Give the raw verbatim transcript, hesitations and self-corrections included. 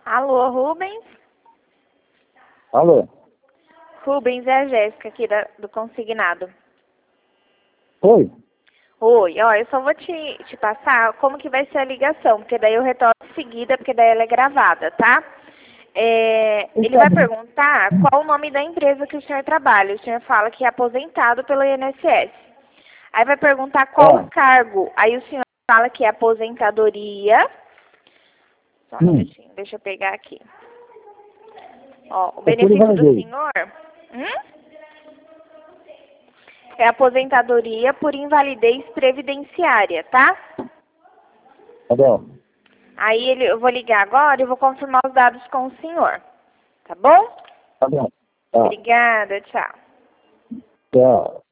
Alô, Rubens? Alô? Rubens, é a Jéssica aqui da, do Consignado. Oi? Oi, ó, eu só vou te, te passar como que vai ser a ligação, porque daí eu retorno em seguida, porque daí ela é gravada, tá? É, ele vai perguntar qual o nome da empresa que o senhor trabalha. O senhor fala que é aposentado pelo I N S S. Aí vai perguntar qual É. o cargo. Aí o senhor fala que é aposentadoria. Só um Hum. minutinho, deixa eu pegar aqui. Ó, o É por benefício do invalidez. senhor hum? é aposentadoria por invalidez previdenciária, tá? Tá bom. Aí ele, eu vou ligar agora e vou confirmar os dados com o senhor. Tá bom? Tá bom. Tá. Obrigada, tchau. Tchau.